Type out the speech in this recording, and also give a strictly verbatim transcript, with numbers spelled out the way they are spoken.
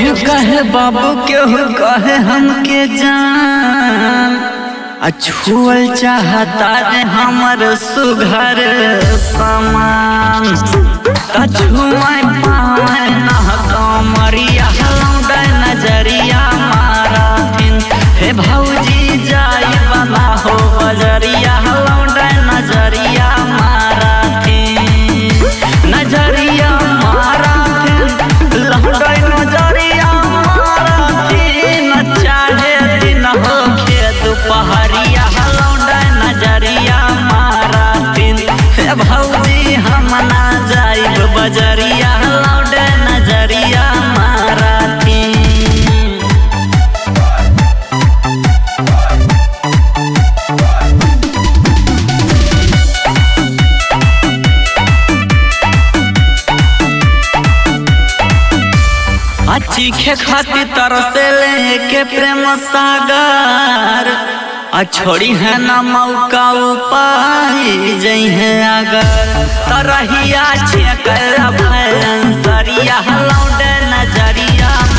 केहू कहे बाबू केहू कहे हमके जान, अछुअल चाहता रे हमर सुघर समान। कछुआई पाए ना कमरिया लौंडे नजरिया माराथिन, हे भौजी जाई बना हो बजरिया लौंडे नजरिया माराथिन। नजरिया माराथिन लौंडे नजरिया माराथिन, चाहे दिन हो खेत पहरिया लौंडे नजरिया माराथिन। हे भौजी हम ना जाइब बजरिया लौंडे नजरिया माराथिन। चीखे खातिर तरसे लेके प्रेम सागर, आ छोड़ी है ना मौका उपाय जई है अगर। तरहिया छेकर भैंसरिया लौंडे नजरिया